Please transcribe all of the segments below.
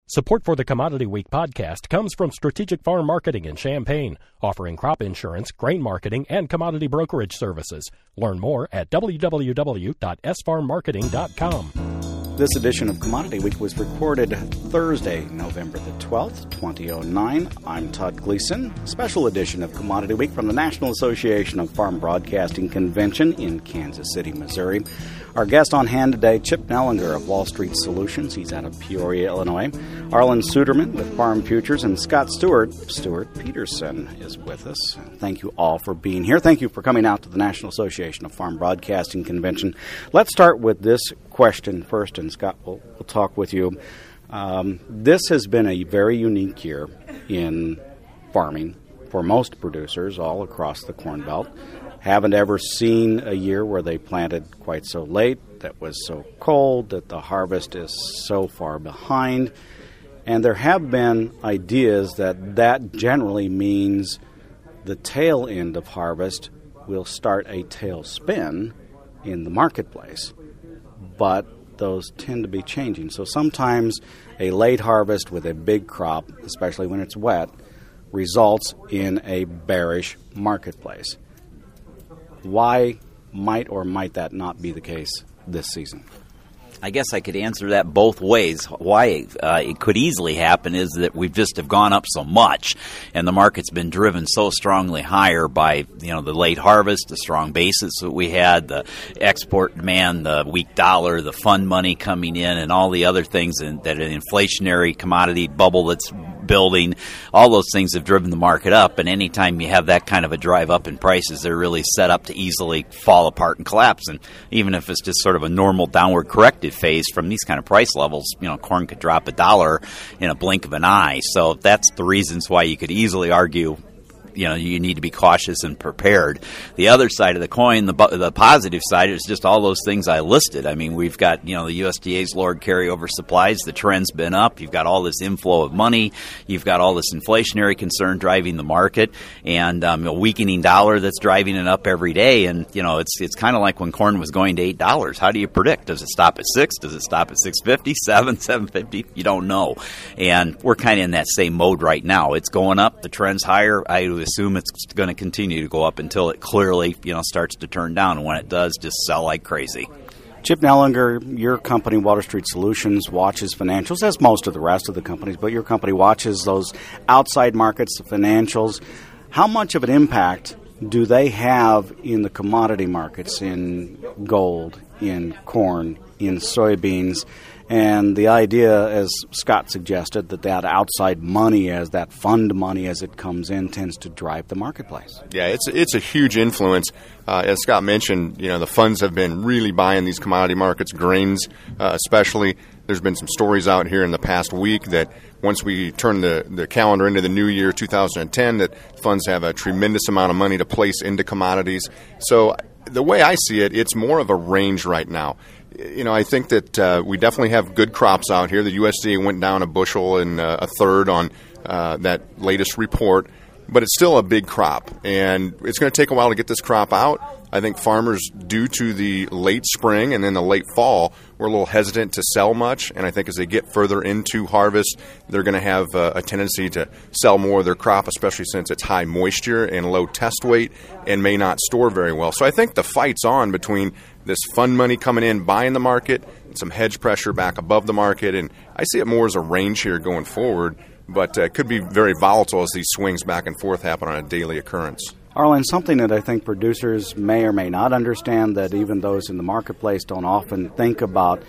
Support for the Commodity Week podcast comes from Strategic Farm Marketing in Champaign, offering crop insurance, grain marketing, and commodity brokerage services. Learn more at www.sfarmmarketing.com. This edition of Commodity Week was recorded Thursday, November the 12th, 2009. I'm Todd Gleason. Special edition of Commodity Week from the National Association of Farm Broadcasting Convention in Kansas City, Missouri. Our guest on hand today, Chip Nellinger of Wall Street Solutions. He's out of Peoria, Illinois. Arlen Suderman with Farm Futures, and Scott Stewart Peterson is with us. Thank you all for being here. Thank you for coming out to the National Association of Farm Broadcasting Convention. Let's start with this question first, and Scott, we'll talk with you. This has been a very unique year in farming for most producers all across the Corn Belt. Haven't ever seen a year where they planted quite so late, that was so cold, that the harvest is so far behind. And there have been ideas that generally means the tail end of harvest will start a tailspin in the marketplace. But those tend to be changing. So sometimes a late harvest with a big crop, especially when it's wet, results in a bearish marketplace. Why might or might that not be the case this season? I guess I could answer that both ways. Why it could easily happen is that we've just have gone up so much, and the market's been driven so strongly higher by the late harvest, the strong basis that we had, the export demand, the weak dollar, the fund money coming in, and all the other things, and that an inflationary commodity bubble that's building. All those things have driven the market up, and anytime you have that kind of a drive up in prices, they're really set up to easily fall apart and collapse. And even if it's just sort of a normal downward corrective phase from these kind of price levels, corn could drop $1 in a blink of an eye. So that's the reasons why you could easily argue you need to be cautious and prepared. The other side of the coin, the positive side, is just all those things I listed. I mean, we've got, the USDA's lowered carryover supplies. The trend's been up. You've got all this inflow of money. You've got all this inflationary concern driving the market, and a weakening dollar that's driving it up every day. And, it's kind of like when corn was going to $8. How do you predict? Does it stop at $6? Does it stop at $6.50, $7, $7.50? You don't know. And we're kind of in that same mode right now. It's going up. The trend's higher. I would assume it's going to continue to go up until it clearly, starts to turn down. And when it does, just sell like crazy. Chip Nellinger, your company, Wall Street Solutions, watches financials, as most of the rest of the companies, but your company watches those outside markets, the financials. How much of an impact do they have in the commodity markets, in gold, in corn, in soybeans? And the idea, as Scott suggested, that outside money, as that fund money as it comes in, tends to drive the marketplace. Yeah, it's a huge influence. As Scott mentioned, the funds have been really buying these commodity markets, grains especially. There's been some stories out here in the past week that once we turn the calendar into the new year, 2010, that funds have a tremendous amount of money to place into commodities. So the way I see it, it's more of a range right now. I think that we definitely have good crops out here. The USDA went down a bushel and a third on that latest report, but it's still a big crop, and it's going to take a while to get this crop out. I think farmers, due to the late spring and then the late fall, were a little hesitant to sell much, and I think as they get further into harvest, they're going to have a tendency to sell more of their crop, especially since it's high moisture and low test weight and may not store very well. So I think the fight's on between this fund money coming in, buying the market, and some hedge pressure back above the market, and I see it more as a range here going forward, but it could be very volatile as these swings back and forth happen on a daily occurrence. Arlen, something that I think producers may or may not understand, that even those in the marketplace don't often think about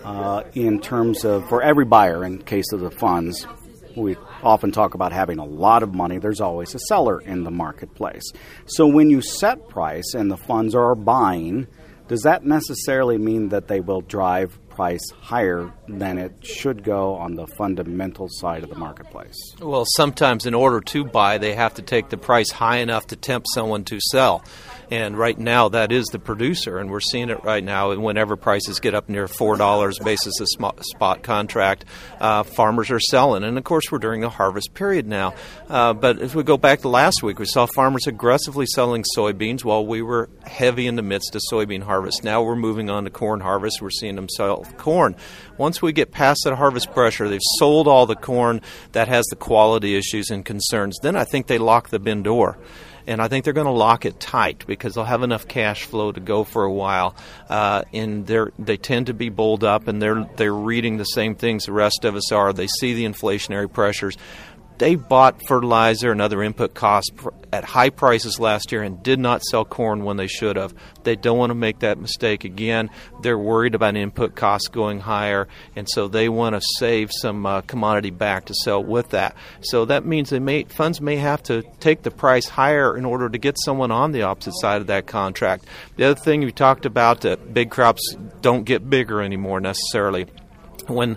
in terms of, for every buyer, in case of the funds, we often talk about having a lot of money. There's always a seller in the marketplace. So when you set price and the funds are buying, does that necessarily mean that they will drive price higher than it should go on the fundamental side of the marketplace? Well, sometimes in order to buy, they have to take the price high enough to tempt someone to sell. And right now, that is the producer, and we're seeing it right now. And whenever prices get up near $4 basis a spot contract, farmers are selling. And, of course, we're during the harvest period now. But if we go back to last week, we saw farmers aggressively selling soybeans while we were heavy in the midst of soybean harvest. Now we're moving on to corn harvest. We're seeing them sell sell corn. Once we get past that harvest pressure, they've sold all the corn that has the quality issues and concerns, then I think they lock the bin door. And I think they're going to lock it tight because they'll have enough cash flow to go for a while. And they tend to be bulled up, and they're reading the same things the rest of us are. They see the inflationary pressures. They bought fertilizer and other input costs at high prices last year and did not sell corn when they should have. They don't want to make that mistake again. They're worried about input costs going higher, and so they want to save some commodity back to sell with that. So that means funds may have to take the price higher in order to get someone on the opposite side of that contract. The other thing you talked about, that big crops don't get bigger anymore necessarily. When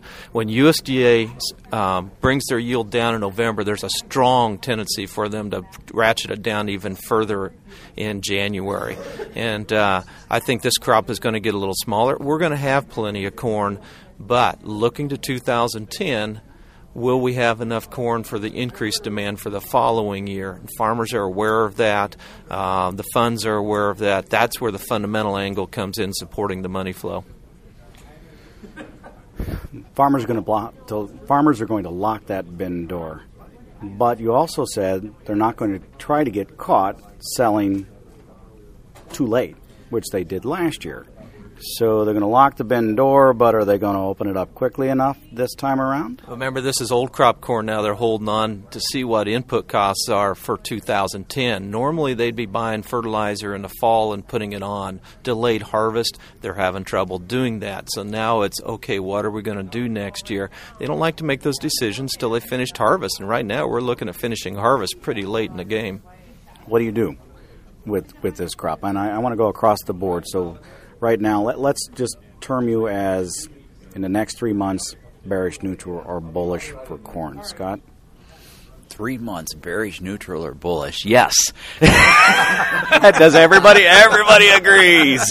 USDA brings their yield down in November, there's a strong tendency for them to ratchet it down even further in January. And I think this crop is going to get a little smaller. We're going to have plenty of corn, but looking to 2010, will we have enough corn for the increased demand for the following year? And farmers are aware of that. The funds are aware of that. That's where the fundamental angle comes in, supporting the money flow. Farmers are going to lock that bin door. But you also said they're not going to try to get caught selling too late, which they did last year. So they're going to lock the bin door, but are they going to open it up quickly enough this time around? Remember, this is old crop corn now. They're holding on to see what input costs are for 2010. Normally, they'd be buying fertilizer in the fall and putting it on. Delayed harvest, they're having trouble doing that. So now it's, okay, what are we going to do next year? They don't like to make those decisions till they finished harvest. And right now, we're looking at finishing harvest pretty late in the game. What do you do with this crop? And I want to go across the board. So right now, let's just term you as, in the next 3 months, bearish, neutral, or bullish for corn. Scott? 3 months, bearish, neutral, or bullish? Yes. Does everybody agrees?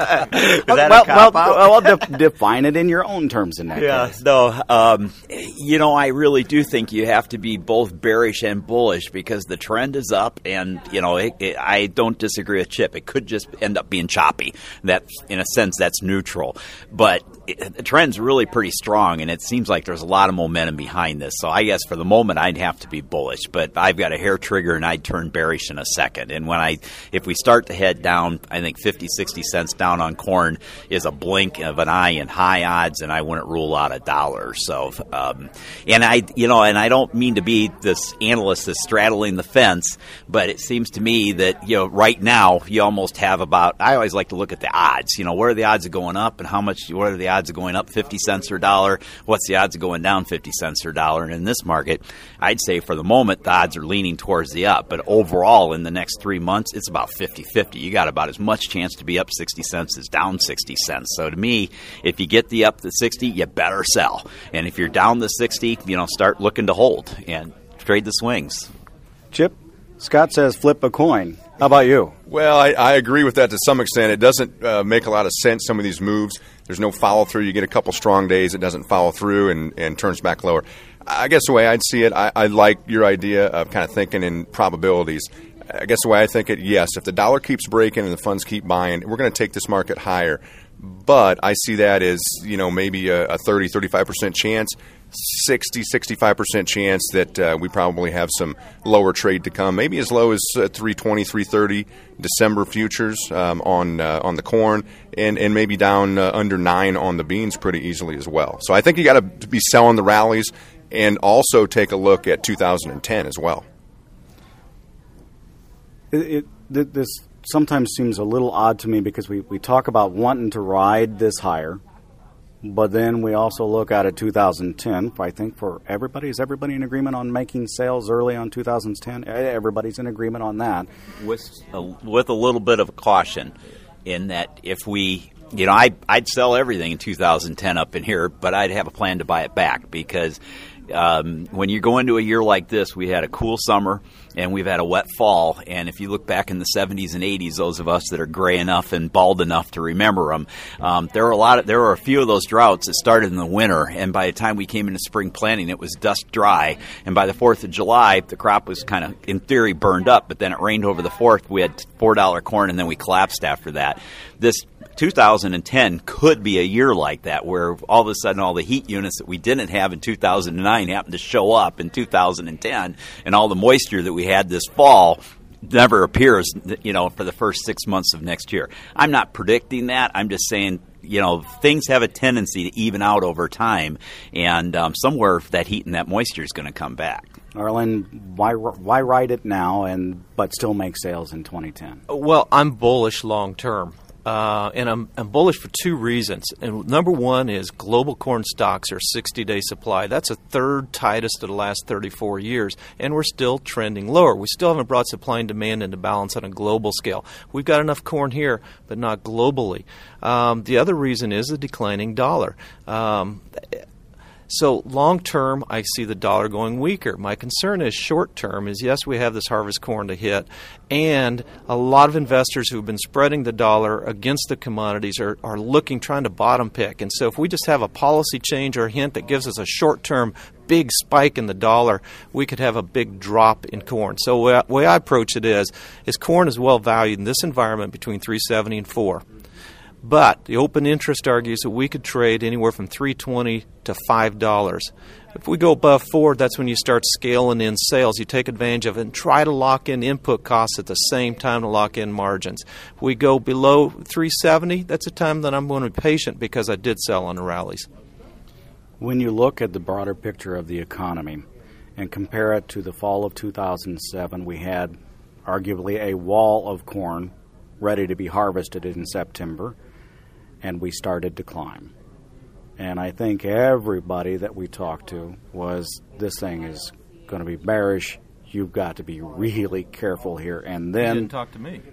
Define it in your own terms in that case. No, I really do think you have to be both bearish and bullish because the trend is up, and I don't disagree with Chip. It could just end up being choppy. That, in a sense, that's neutral, but the trend's really pretty strong, and it seems like there's a lot of momentum behind this. So I guess for the moment, I'd have to be bullish, but I've got a hair trigger, and I'd turn bearish in a second. And if we start to head down, I think 50, 60 cents down on corn is a blink of an eye in high odds, and I wouldn't rule out $1. So, and I don't mean to be this analyst that's straddling the fence, but it seems to me that right now you almost have I always like to look at the odds. What are the odds of going up, and what are the odds of going up 50 cents or $1? What's the odds of going down 50 cents or $1? And in this market, I'd say for the moment, the odds are leaning towards the up. But overall, in the next 3 months, it's about 50-50. You got about as much chance to be up 60 cents as down 60 cents. So to me, if you get the up to 60, you better sell. And if you're down to 60, start looking to hold and trade the swings. Chip, Scott says flip a coin. How about you? Well, I agree with that to some extent. It doesn't make a lot of sense, some of these moves. There's no follow-through. You get a couple strong days, it doesn't follow through and turns back lower. I guess the way I'd see it, I like your idea of kind of thinking in probabilities. I guess the way I think it, yes, if the dollar keeps breaking and the funds keep buying, we're going to take this market higher. But I see that as, maybe a 30-35% chance, 60-65% chance that we probably have some lower trade to come, maybe as low as 320, 330 December futures on the corn, and maybe down under 9 on the beans pretty easily as well. So I think you got to be selling the rallies and also take a look at 2010 as well. This sometimes seems a little odd to me because we talk about wanting to ride this higher, but then we also look at it 2010. I think for everybody, is everybody in agreement on making sales early on 2010? Everybody's in agreement on that. With a little bit of caution in that if we, I'd sell everything in 2010 up in here, but I'd have a plan to buy it back because when you go into a year like this, we had a cool summer and we've had a wet fall. And if you look back in the 70s and 80s, those of us that are gray enough and bald enough to remember them, there were a few of those droughts that started in the winter. And by the time we came into spring planting, it was dust dry. And by the 4th of July, the crop was kind of, in theory, burned up. But then it rained over the 4th. We had $4 corn, and then we collapsed after that. This 2010 could be a year like that, where all of a sudden all the heat units that we didn't have in 2009 happen to show up in 2010, and all the moisture that we had this fall never appears, for the first 6 months of next year. I'm not predicting that. I'm just saying, things have a tendency to even out over time, and somewhere that heat and that moisture is going to come back. Arlen, why ride it now but still make sales in 2010? Well, I'm bullish long term. And I'm bullish for two reasons. And number one is global corn stocks are 60-day supply. That's a third tightest of the last 34 years, and we're still trending lower. We still haven't brought supply and demand into balance on a global scale. We've got enough corn here, but not globally. The other reason is the declining dollar. So long term, I see the dollar going weaker. My concern is short term is, yes, we have this harvest corn to hit, and a lot of investors who have been spreading the dollar against the commodities are trying to bottom pick. And so if we just have a policy change or a hint that gives us a short term big spike in the dollar, we could have a big drop in corn. So the way I approach it is corn is well valued in this environment between $3.70 and $4. But the open interest argues that we could trade anywhere from $3.20 to $5. If we go above $4, that's when you start scaling in sales. You take advantage of it and try to lock in input costs at the same time to lock in margins. If we go below $3.70, that's a time that I'm going to be patient because I did sell on the rallies. When you look at the broader picture of the economy and compare it to the fall of 2007, we had arguably a wall of corn ready to be harvested in September, and we started to climb. And I think everybody that we talked to was, this thing is going to be bearish. You've got to be really careful here. And then you didn't talk to me.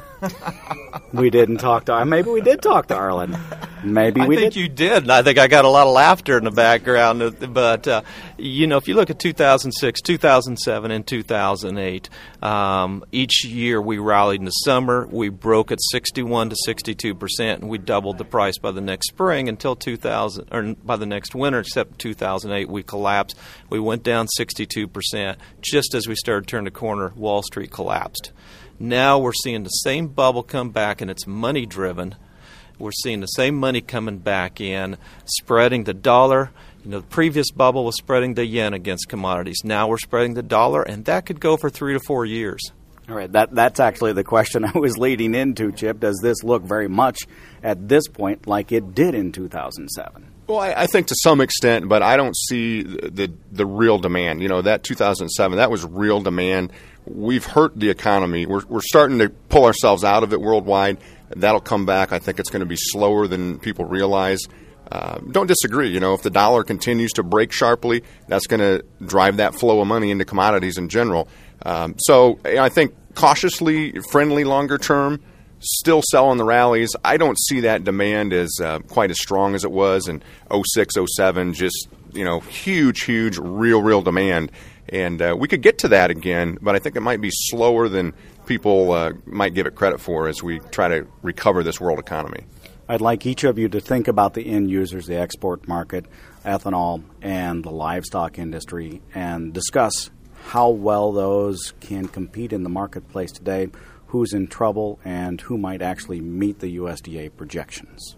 We didn't talk to. Maybe we did talk to Arlen. Maybe we did. I think you did, and I think I got a lot of laughter in the background. But if you look at 2006, 2007, and 2008, each year we rallied in the summer. We broke at 61 to 62%, and we doubled the price by the next spring until 2000, or by the next winter. Except 2008, we collapsed. We went down 62%. Just as we started to turn the corner, Wall Street collapsed. Now we're seeing the same bubble come back, and it's money-driven. We're seeing the same money coming back in, spreading the dollar. The previous bubble was spreading the yen against commodities. Now we're spreading the dollar, and that could go for 3 to 4 years. All right, that's actually the question I was leading into, Chip. Does this look very much at this point like it did in 2007? Well, I think to some extent, but I don't see the real demand. That 2007, that was real demand. We've hurt the economy. We're starting to pull ourselves out of it worldwide. That'll come back. I think it's going to be slower than people realize. Don't disagree. If the dollar continues to break sharply, that's going to drive that flow of money into commodities in general. So I think cautiously friendly longer term, still selling the rallies. I don't see that demand as quite as strong as it was in 06, 07, just, huge, real demand. And we could get to that again, but I think it might be slower than people might give it credit for as we try to recover this world economy. I'd like each of you to think about the end users, the export market, ethanol, and the livestock industry, and discuss how well those can compete in the marketplace today, who's in trouble, and who might actually meet the USDA projections.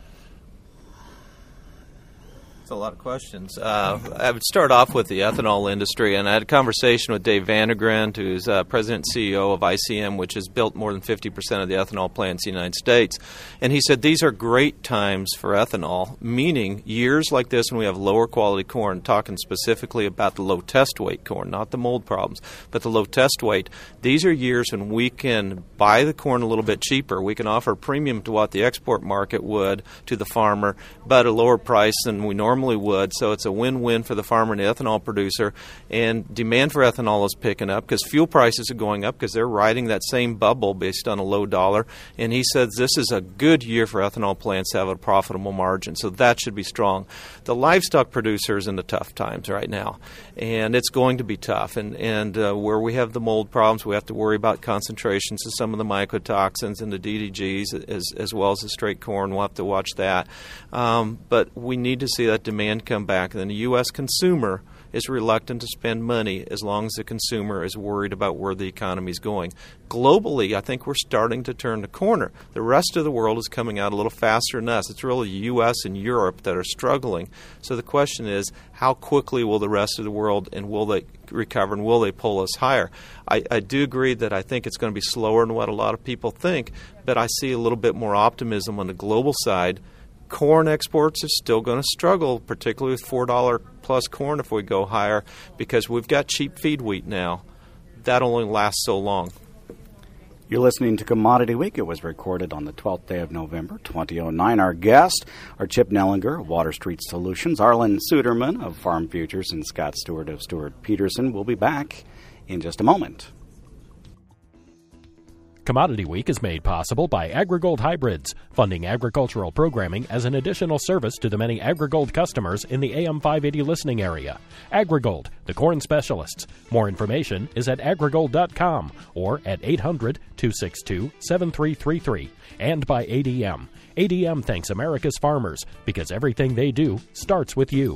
That's a lot of questions. I would start off with the ethanol industry, and I had a conversation with Dave Vandergrand, who's president and CEO of ICM, which has built more than 50% of the ethanol plants in the United States. And he said these are great times for ethanol, meaning years like this when we have lower quality corn, talking specifically about the low test weight corn, not the mold problems, but the low test weight. These are years when we can buy the corn a little bit cheaper. We can offer a premium to what the export market would to the farmer, but a lower price than we normally would, so it's a win-win for the farmer and the ethanol producer. And demand for ethanol is picking up because fuel prices are going up because they're riding that same bubble based on a low dollar. And he says this is a good year for ethanol plants to have a profitable margin, so that should be strong. The livestock producer is in the tough times right now, and it's going to be tough. And where we have the mold problems, we have to worry about concentrations of some of the mycotoxins and the DDGs as well as the straight corn. We'll have to watch that. But we need to see that demand come back. And then the U.S. consumer is reluctant to spend money as long as the consumer is worried about where the economy is going. Globally, I think we're starting to turn the corner. The rest of the world is coming out a little faster than us. It's really the U.S. and Europe that are struggling. So the question is, how quickly will the rest of the world, and will they recover, and will they pull us higher? I do agree that I think it's going to be slower than what a lot of people think, but I see a little bit more optimism on the global side. Corn exports are still going to struggle, particularly with $4 plus corn if we go higher, because we've got cheap feed wheat now. That only lasts so long. You're listening to Commodity Week. It was recorded on the 12th day of November, 2009. Our guests are Chip Nellinger of Water Street Solutions, Arlen Suderman of Farm Futures, and Scott Stewart of Stewart Peterson. We'll be back in just a moment. Commodity Week is made possible by AgriGold Hybrids, funding agricultural programming as an additional service to the many AgriGold customers in the AM 580 listening area. AgriGold, the corn specialists. More information is at agrigold.com or at 800-262-7333. And by ADM. ADM thanks America's farmers because everything they do starts with you.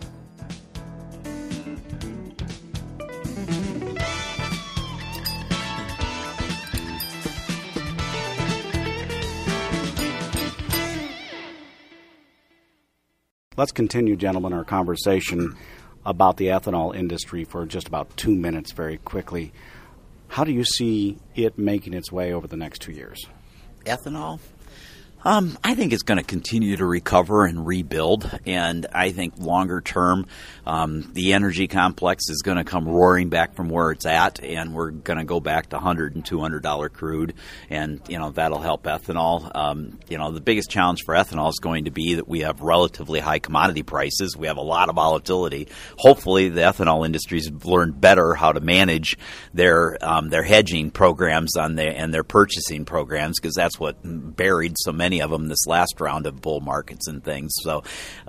Let's continue, gentlemen, our conversation about the ethanol industry for just about 2 minutes very quickly. How do you see it making its way over the next 2 years? Ethanol? I think it's going to continue to recover and rebuild, and I think longer term, the energy complex is going to come roaring back from where it's at, and we're going to go back to $100 and $200 crude, and that'll help ethanol. The biggest challenge for ethanol is going to be that we have relatively high commodity prices. We have a lot of volatility. Hopefully, the ethanol industry's learned better how to manage their hedging programs and their purchasing programs, because that's what buried so many of them this last round of bull markets and things. So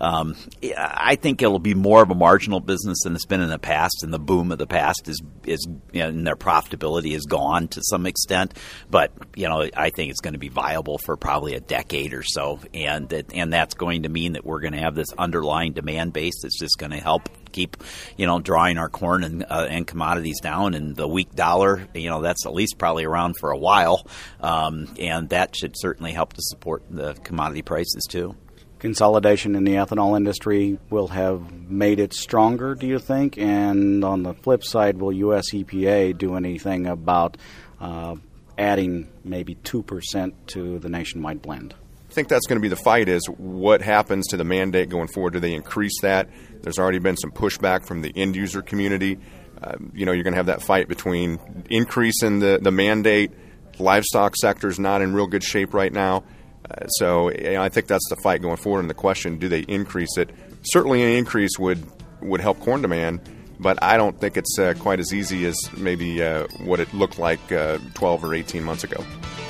I think it'll be more of a marginal business than it's been in the past, and the boom of the past is and their profitability is gone to some extent. But I think it's going to be viable for probably a decade or so, and that's going to mean that we're going to have this underlying demand base that's just going to help keep drawing our corn and commodities down. And the weak dollar, that's at least probably around for a while, and that should certainly help to support the commodity prices too. Consolidation in the ethanol industry will have made it stronger, do you think? And on the flip side, will U.S. EPA do anything about adding maybe 2% to the nationwide blend? I think that's going to be the fight, is what happens to the mandate going forward. Do they increase that? There's already been some pushback from the end user community. You're going to have that fight between increasing the mandate. Livestock sector is not in real good shape right now. So I think that's the fight going forward. And the question, do they increase it? Certainly an increase would help corn demand, but I don't think it's quite as easy as maybe what it looked like 12 or 18 months ago.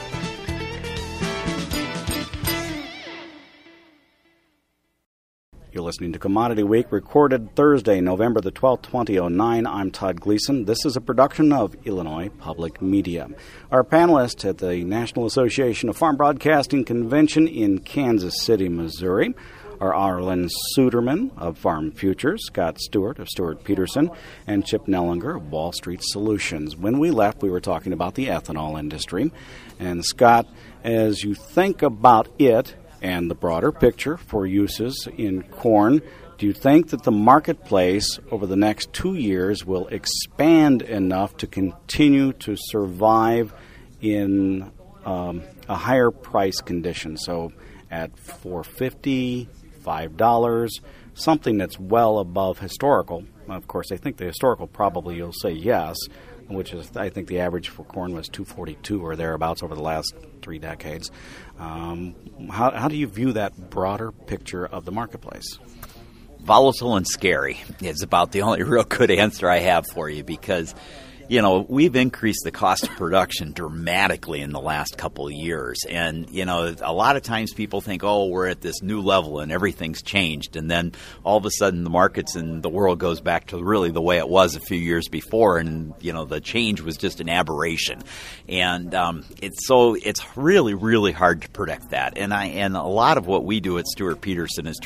You're listening to Commodity Week, recorded Thursday, November the 12th, 2009. I'm Todd Gleason. This is a production of Illinois Public Media. Our panelists at the National Association of Farm Broadcasting Convention in Kansas City, Missouri, are Arlen Suderman of Farm Futures, Scott Stewart of Stewart Peterson, and Chip Nellinger of Wall Street Solutions. When we left, we were talking about the ethanol industry. And Scott, as you think about it, and the broader picture for uses in corn, do you think that the marketplace over the next 2 years will expand enough to continue to survive in a higher price condition? So at $4.50, $5, something that's well above historical. Of course, I think the historical probably you'll say yes, which is, I think the average for corn was $2.42 or thereabouts over the last 3 decades. How do you view that broader picture of the marketplace? Volatile and scary is about the only real good answer I have for you, because we've increased the cost of production dramatically in the last couple of years. And, a lot of times people think, we're at this new level and everything's changed. And then all of a sudden the markets and the world goes back to really the way it was a few years before. And, the change was just an aberration. And it's really, really hard to predict that. And a lot of what we do at Stewart Peterson is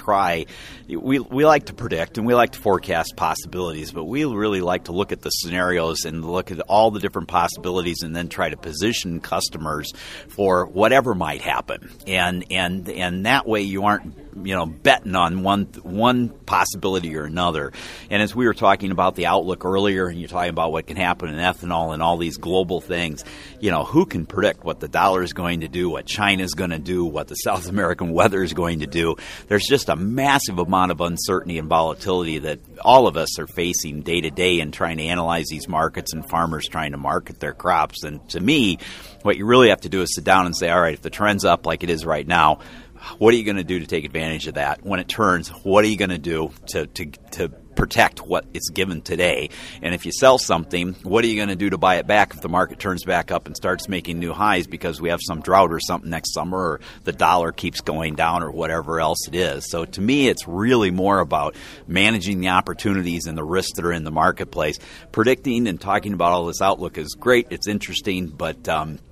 we like to predict and we like to forecast possibilities, but we really like to look at the scenarios and look at all the different possibilities and then try to position customers for whatever might happen. And that way you aren't betting on one possibility or another. And as we were talking about the outlook earlier, and you're talking about what can happen in ethanol and all these global things, who can predict what the dollar is going to do, what China is going to do, what the South American weather is going to do? There's just a massive amount of uncertainty and volatility that all of us are facing day to day in trying to analyze these markets and farmers trying to market their crops. And to me, what you really have to do is sit down and say, all right, if the trend's up like it is right now, what are you going to do to take advantage of that? When it turns, what are you going to do to protect what is given today? And if you sell something, what are you going to do to buy it back if the market turns back up and starts making new highs because we have some drought or something next summer, or the dollar keeps going down, or whatever else it is? So to me, it's really more about managing the opportunities and the risks that are in the marketplace. Predicting and talking about all this outlook is great. It's interesting, but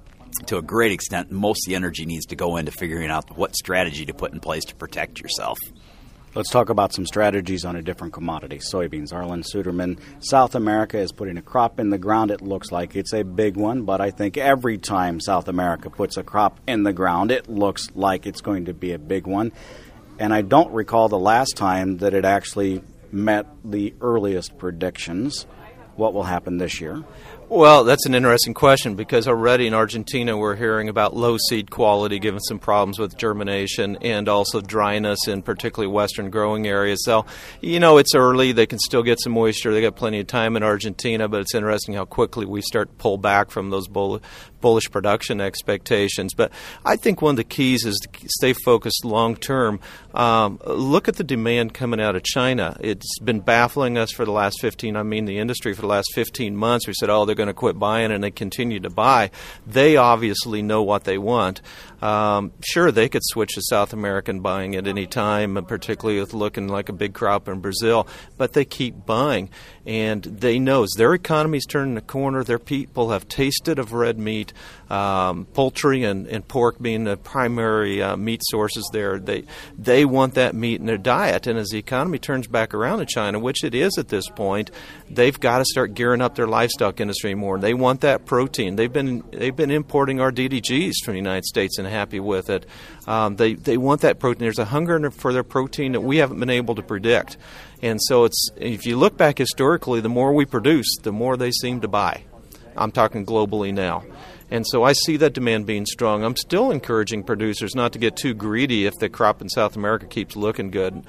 to a great extent, most of the energy needs to go into figuring out what strategy to put in place to protect yourself. Let's talk about some strategies on a different commodity, soybeans. Arlan Suderman, South America is putting a crop in the ground. It looks like it's a big one, but I think every time South America puts a crop in the ground, it looks like it's going to be a big one. And I don't recall the last time that it actually met the earliest predictions. What will happen this year? Well, that's an interesting question, because already in Argentina we're hearing about low seed quality, given some problems with germination and also dryness in particularly western growing areas. So, it's early. They can still get some moisture. They got plenty of time in Argentina, but it's interesting how quickly we start to pull back from those bullish production expectations. But I think one of the keys is to stay focused long term. Look at the demand coming out of China. It's been baffling us for the last the industry for the last 15 months. We said, they're going to quit buying, and they continue to buy. They obviously know what they want. Sure, they could switch to South American buying at any time, particularly with looking like a big crop in Brazil, but they keep buying. And they know as their economy's turning the corner, their people have tasted of red meat, poultry and pork being the primary meat sources there. They want that meat in their diet. And as the economy turns back around in China, which it is at this point, they've got to start gearing up their livestock industry more. They want that protein. They've been importing our DDGs from the United States and happy with it. They want that protein. There's a hunger for their protein that we haven't been able to predict. And so if you look back historically, the more we produce, the more they seem to buy. I'm talking globally now. And so I see that demand being strong. I'm still encouraging producers not to get too greedy if the crop in South America keeps looking good.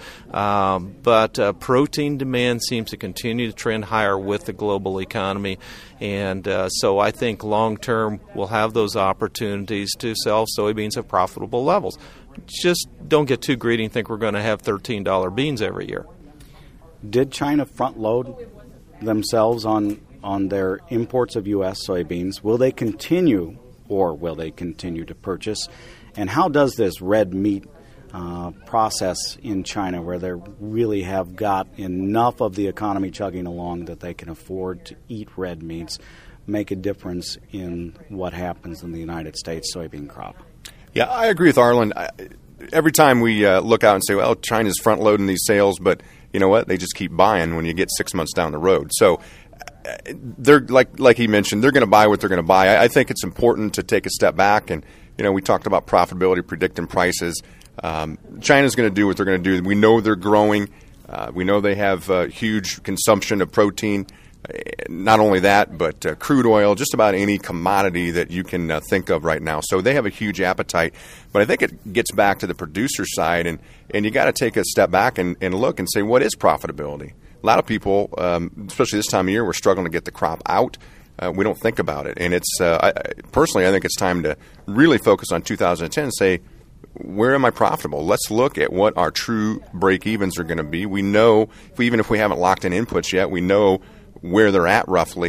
But protein demand seems to continue to trend higher with the global economy. And so I think long-term we'll have those opportunities to sell soybeans at profitable levels. Just don't get too greedy and think we're going to have $13 beans every year. Did China front-load themselves on their imports of U.S. soybeans? Will they continue, or will they continue to purchase? And how does this red meat process in China, where they really have got enough of the economy chugging along that they can afford to eat red meats, make a difference in what happens in the United States soybean crop? Yeah, I agree with Arlan. Every time we look out and say, well, China's front-loading these sales, but you know what? They just keep buying when you get 6 months down the road. So they're like he mentioned, they're going to buy what they're going to buy. I think it's important to take a step back, and we talked about profitability, predicting prices. China's going to do what they're going to do. We know they're growing. We know they have huge consumption of protein. Not only that, but crude oil, just about any commodity that you can think of right now. So they have a huge appetite. But I think it gets back to the producer side, and you got to take a step back and look and say, what is profitability? A lot of people, especially this time of year, we're struggling to get the crop out. We don't think about it. And it's personally, I think it's time to really focus on 2010 and say, where am I profitable? Let's look at what our true break-evens are going to be. We know, even if we haven't locked in inputs yet, we know where they're at roughly,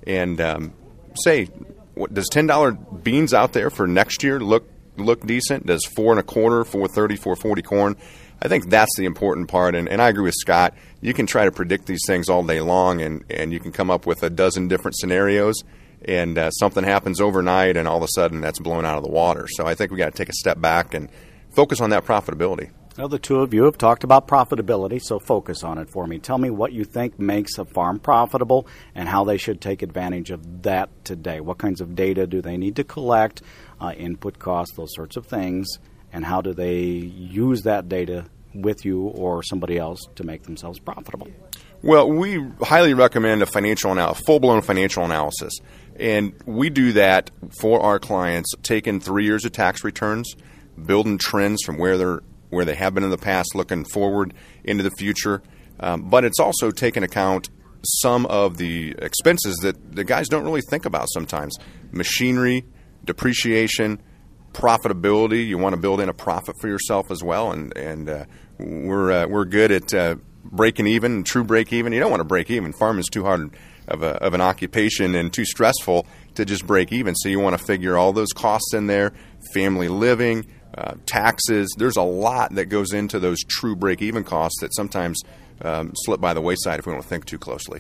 and say, does $10 beans out there for next year look decent? Does $4.25, $4.30, $4.40 corn? I think that's the important part, and I agree with Scott. You can try to predict these things all day long, and you can come up with a dozen different scenarios, and something happens overnight, and all of a sudden that's blown out of the water. So I think we got to take a step back and focus on that profitability. Well, the two of you have talked about profitability, so focus on it for me. Tell me what you think makes a farm profitable and how they should take advantage of that today. What kinds of data do they need to collect, input costs, those sorts of things, and how do they use that data with you or somebody else to make themselves profitable? Well, we highly recommend a full-blown financial analysis, and we do that for our clients, taking 3 years of tax returns, building trends from where they have been in the past, looking forward into the future. But it's also taking account some of the expenses that the guys don't really think about sometimes. Machinery, depreciation, profitability. You want to build in a profit for yourself as well, and we're good at breaking even, true break even. You don't want to break even. Farming is too hard of an occupation and too stressful to just break even. So you want to figure all those costs in there, family living, taxes. There's a lot that goes into those true break-even costs that sometimes slip by the wayside if we don't think too closely.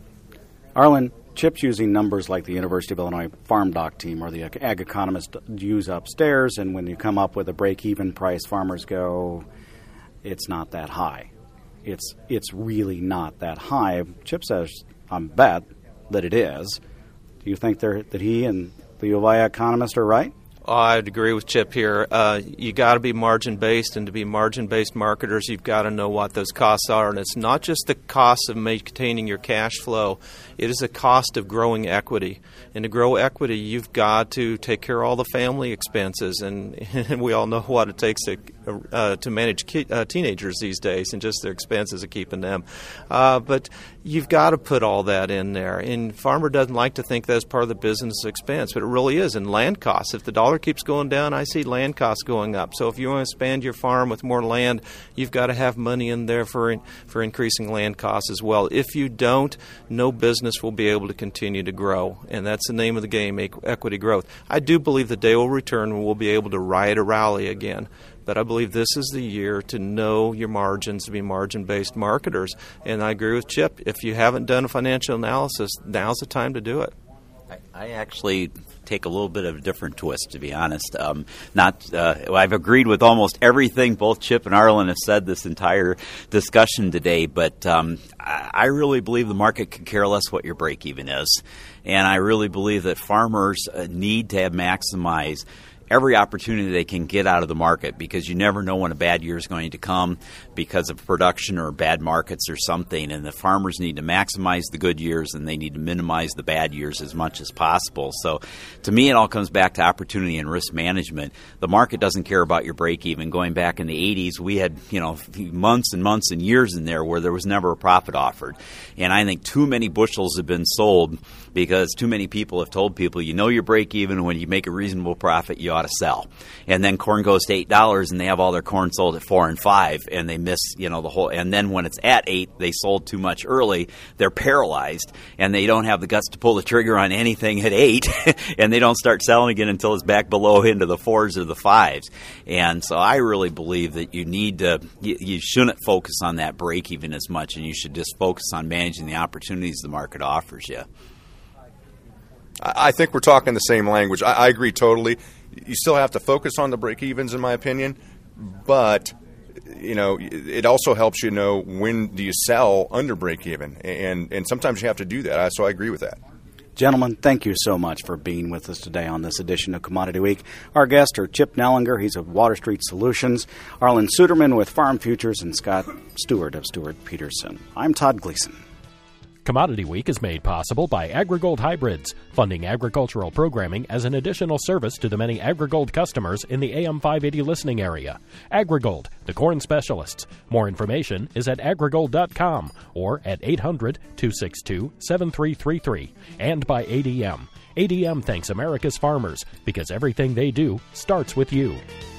Arlen, Chip's using numbers like the University of Illinois Farm Doc team or the ag economist use upstairs, and when you come up with a break-even price, farmers go, it's not that high. It's really not that high. Chip says, I bet that it is. Do you think that he and the U of I economist are right? I'd agree with Chip here. You got to be margin-based, and to be margin-based marketers, you've got to know what those costs are. And it's not just the cost of maintaining your cash flow. It is a cost of growing equity. And to grow equity, you've got to take care of all the family expenses. And we all know what it takes to manage teenagers these days and just their expenses of keeping them. But you've got to put all that in there. And farmer doesn't like to think that's part of the business expense, but it really is. And land costs, if the dollar keeps going down, I see land costs going up. So if you want to expand your farm with more land, you've got to have money in there for increasing land costs as well. If you don't, no business will be able to continue to grow. And that's the name of the game, equity growth. I do believe the day will return when we'll be able to ride a rally again. But I believe this is the year to know your margins, to be margin-based marketers. And I agree with Chip. If you haven't done a financial analysis, now's the time to do it. I actually take a little bit of a different twist, to be honest. I've agreed with almost everything both Chip and Arlen have said this entire discussion today, but I really believe the market could care less what your break-even is. And I really believe that farmers need to maximize every opportunity they can get out of the market, because you never know when a bad year is going to come because of production or bad markets or something. And the farmers need to maximize the good years, and they need to minimize the bad years as much as possible. So to me, it all comes back to opportunity and risk management. The market doesn't care about your break even. Going back in the 80s, we had months and months and years in there where there was never a profit offered. And I think too many bushels have been sold because too many people have told people, your break even, when you make a reasonable profit, you ought to sell. And then corn goes to $8 and they have all their corn sold at $4 and $5, and they miss the whole. And then when it's at $8, they sold too much early. They're paralyzed and they don't have the guts to pull the trigger on anything at $8, and they don't start selling again until it's back below into the 4s or the 5s. And so I really believe that you shouldn't focus on that break even as much, and you should just focus on managing the opportunities the market offers you. I think we're talking the same language. I agree totally. You still have to focus on the break-evens, in my opinion, but it also helps you know when do you sell under break-even, and sometimes you have to do that. So I agree with that. Gentlemen, thank you so much for being with us today on this edition of Commodity Week. Our guests are Chip Nellinger, he's of Water Street Solutions, Arlen Suderman with Farm Futures, and Scott Stewart of Stewart Peterson. I'm Todd Gleason. Commodity Week is made possible by AgriGold Hybrids, funding agricultural programming as an additional service to the many AgriGold customers in the AM 580 listening area. AgriGold, the corn specialists. More information is at agrigold.com or at 800-262-7333. And by ADM. ADM thanks America's farmers, because everything they do starts with you.